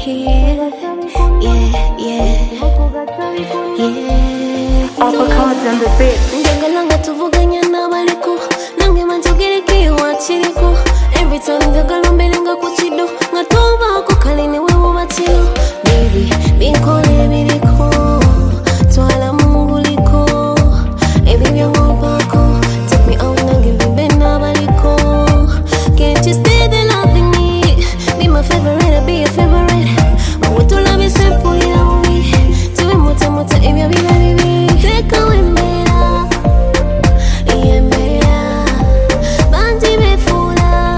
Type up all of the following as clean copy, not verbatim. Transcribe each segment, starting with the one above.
yeah, yeah, yeah. Uppercuts on the beat. Njangalanga tuvuganya n'abaliko nange manjogereke wakiriko. Every time njagala mberenga ku kido nga tobaako kale ne weewo bakiro. Baby, binkole biriko twala munguliko ebibyo ngompaako. Take me out nange mbimbe n'abaliko. Can't you stay there loving me? Be my favorite, be your favorite. Wotulabe sempulira bubi tuwe mutamuta ebyo biba bibi. Take away mbera yembera banji befula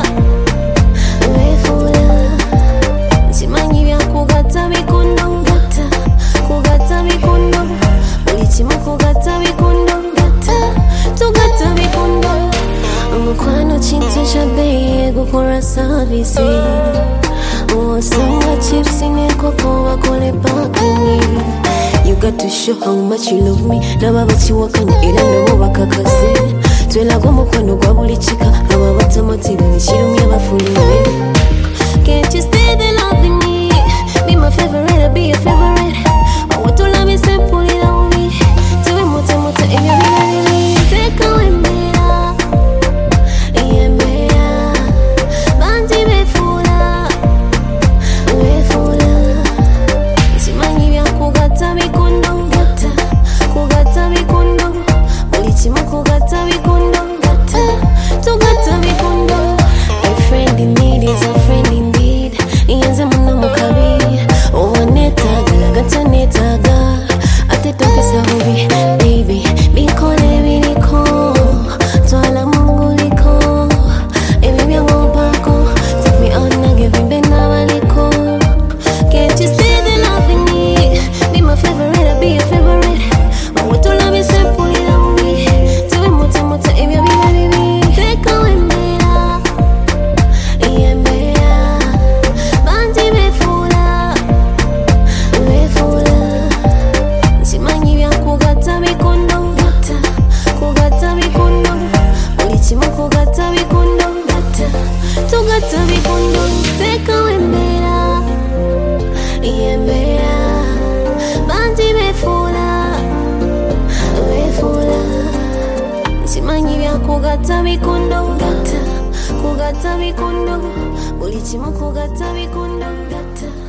simanyi byakugatta bikondo gatta kugatta bikondo buli kimu kugatta bikondo gatta tugatta bikondo. Omukwano kintu kya bbeeyi gukola saavisi osanga chips n'enkoko bakole pakingi. You got to show how much you love me. Naba bakiwakanya era nabo bakakase. Twelaga omukwano gwa buli kika aba batamatira nekirumya bafulumye. Can't you stay there loving me? Be my favorite, be your favorite. Wotulabe sempulira bubi tuwe mutamuta ebyo biba bibi. Take away mbera yembera banji befula simanyi byakugatta bikondo gatta kugatta bikondo buli kimu kugatta bikondo gatta tugatta bikondo. A friend in need is a friend indeed. Yenze muno mukabi owanetaaga gatta netaaga ate tokesa bubi. Baby, binkole biriko twala munguliko ebibyo ngompaako. Take me out nange mbimbe n'abaliko. Can't you stay there loving me? Be my favorite, be your favorite. Wotulabe sempulira bubi tuwe mutamuta ebyo biba bibi. Take away mbera yembera banji befula simanyi byakugatta bikondo gatta kugatta bikondo buli kimu kugatta bikondo gatta tugatta bikondo. Take away mbera yembera banji befula simanyi byakugatta bikondo gatta kugatta bikondo buli kimu kugatta bikondo gatta